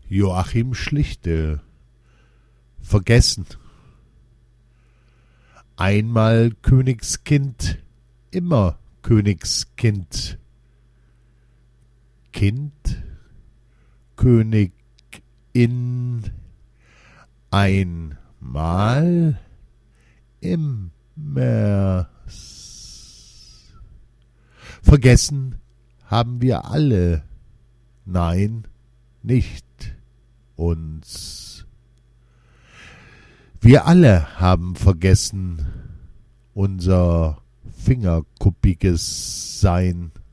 Joachim Schlichte. Vergessen. Einmal Königskind, immer Königskind. Kind, Königin, einmal, immer. Vergessen haben wir alle, nein, nicht uns. Wir alle haben vergessen unser fingerkuppiges Sein.